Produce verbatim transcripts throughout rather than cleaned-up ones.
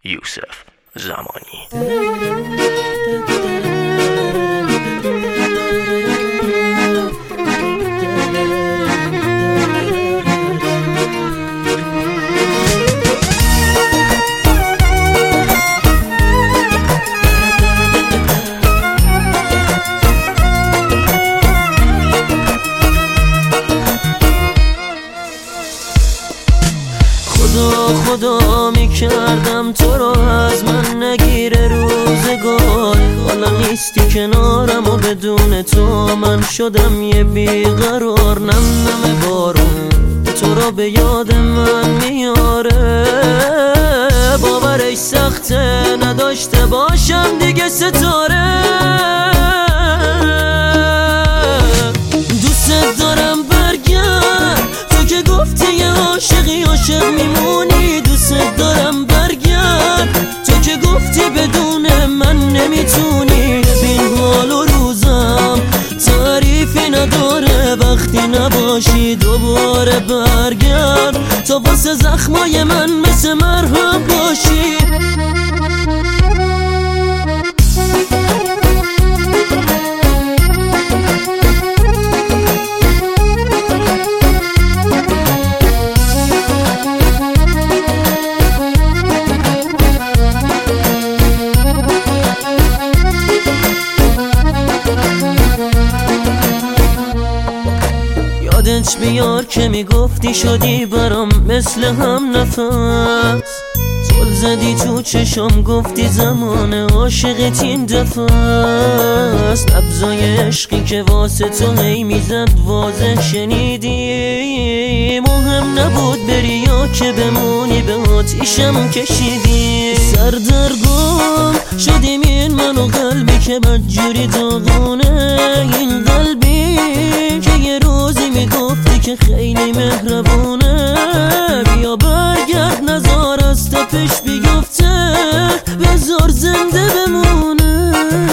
یوسف زمانی. خدا خدا میکردم تو رو از من نگیره روزگار، حالا نیستی کنارم و بدون تو من شدم یه بیقرار. نم نم بارون تو رو به یاد من میاره، باورش سخته نداشته باشم دیگه ستاره. دوست دارم برگرد تو که گفتی یه عاشقی عاشق میمونی، دوست دارم برگرد تو که گفتی بدون من نمیتونی. ببین حال و روزم تعریفی نداره، وقتی نباشی دوباره برگرد تا واسه زخمای من مثل مرهم باشی. یادت بیار که میگفتی شدی برام مثل هم نفس، زل زدی تو چشم گفتی زمان عاشقت این دفعه است. نبضای عشقی که واسه تو هی میزد واضح شنیدی، مهم نبود بری یا که بمونی به آتیشم کشیدی. سردرگم شدیم این من و قلبی که بدجوری داغونه، این قلبی که یه روزی میگفتی که خیلی مهربونه. بیا برگرد نزار از تپش بیفته، بذار زنده بمونه.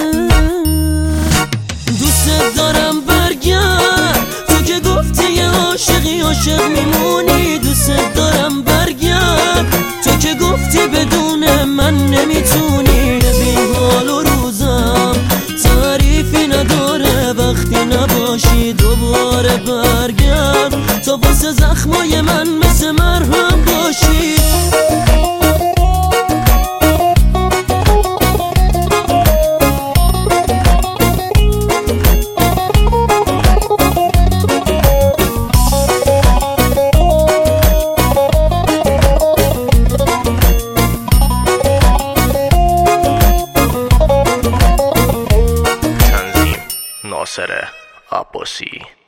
دوست دارم برگرد تو که گفتی یه عاشقی عاشق میمونی، دوست دارم برگرد تو که گفتی بدون من نمیتونی. ببین حال و روزم تعریفی نداره، وقتی نباشی دوباره برگرد تا واسه زخمای من مثل مرهم باشی. ناصر عباسی.